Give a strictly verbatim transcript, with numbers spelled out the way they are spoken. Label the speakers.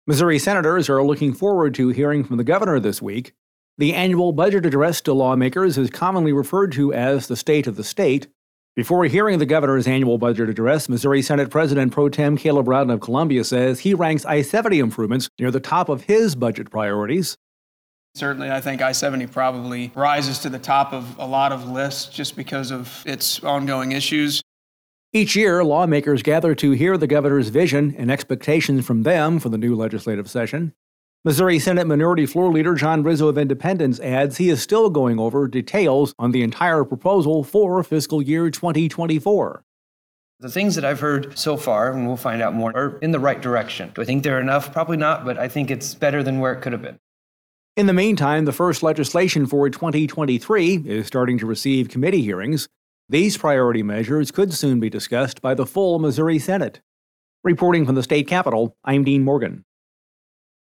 Speaker 1: Missouri senators are looking forward to hearing from the governor this week. The annual budget address to lawmakers is commonly referred to as the State of the State. Before hearing the governor's annual budget address, Missouri Senate President Pro Tem Caleb Rowden of Columbia says he ranks I seventy improvements near the top of his budget priorities.
Speaker 2: Certainly, I think I seventy probably rises to the top of a lot of lists just because of its ongoing issues.
Speaker 1: Each year, lawmakers gather to hear the governor's vision and expectations from them for the new legislative session. Missouri Senate Minority Floor Leader John Rizzo of Independence adds he is still going over details on the entire proposal for fiscal year twenty twenty-four.
Speaker 3: The things that I've heard so far, and we'll find out more, are in the right direction. Do I think they're enough? Probably not, but I think it's better than where it could have been.
Speaker 1: In the meantime, the first legislation for twenty twenty-three is starting to receive committee hearings. These priority measures could soon be discussed by the full Missouri Senate. Reporting from the state capitol, I'm Dean Morgan.